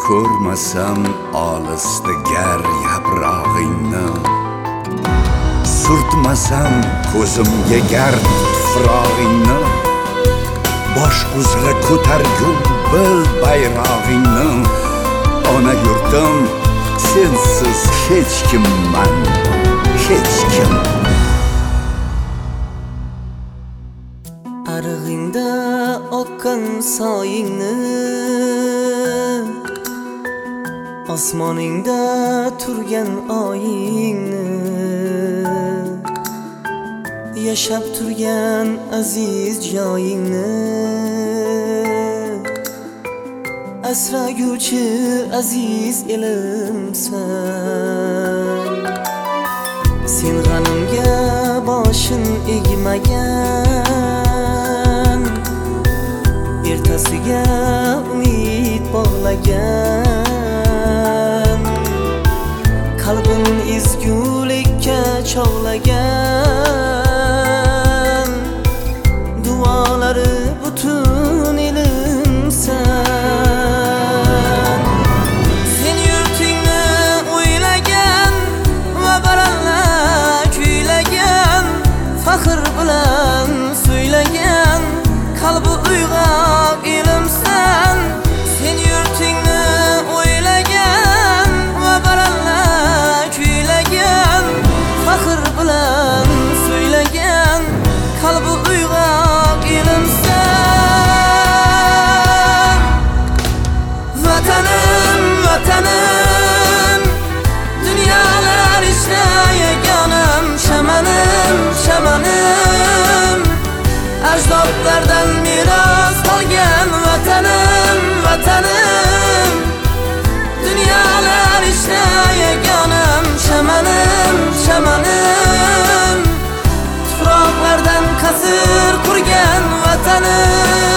ko'rmasam olisda gar yaprog'ingni, surtmasam ko'zimga gard tufrog'ingni, bosh uzra ko'targum bil bayrog'ingni. Ona yurtim, sensiz hech kimman, hech kim. Arig'ingda oqqan soyingni, osmoningda turgan oyingni, yashab turgan aziz joyingni, asraguvchi aziz elimsan. Sen g'animga boshin egmagan, ertasiga umid bog'lagan, qalbin ezgulikka chog'lagan, duolari butun elimsan. Sen yurtingni o'ylagan va baralla kuylagan, faxr bilan so'ylagan, qalbi uyg'oq elimsan. Sen yurtingni o'ylagan va baralla kuylagan, faxr bilan so'ylagan, qalbi uyg'oq elimsan. Vatanim, vatanim, dunyolar ichra yagonam, shamanim, shamanim, ajdodlardan meros qolgan vatanim, vatanim, dunyolar ichra yagonam, shamanim, shamanim, tuproqlardan qasr qurgan vatanim.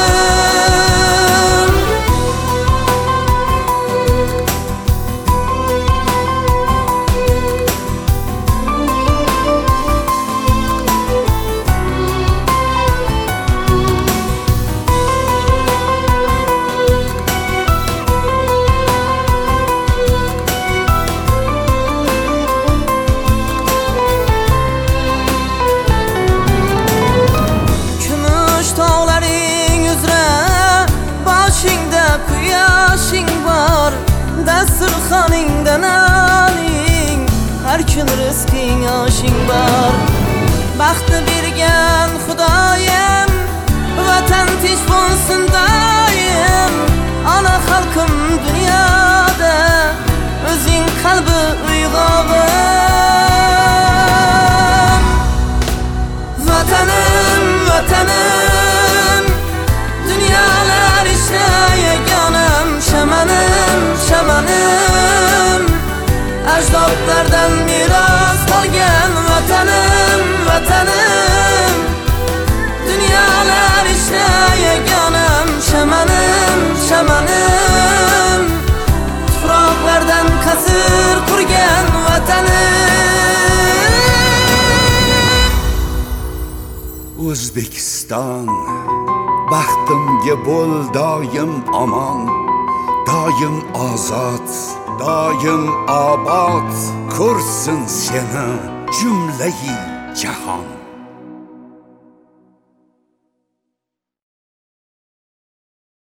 Quyoshing bor, dasturxoningda noning, har kun rizqing oshing bor. Baxtni bergan Xudoyim, vatan tinch bo'lsin doim. Ona xalqim dunyoda, o'zing qalbi uyg'og'im. Vatanim, vatanim, dunyolar ichra yagonam, shamanim, shamanim, ajdodlardan meros qolgan vatanim, vatanim, dunyolar ichra yagonam, shamanim, shamanim, tuproqlardan qasr qurgan vatanim. O'zbekiston, baxtimga bo'l doim omon, doim ozod, doim obod, ko'rsin seni jumlayi jahon.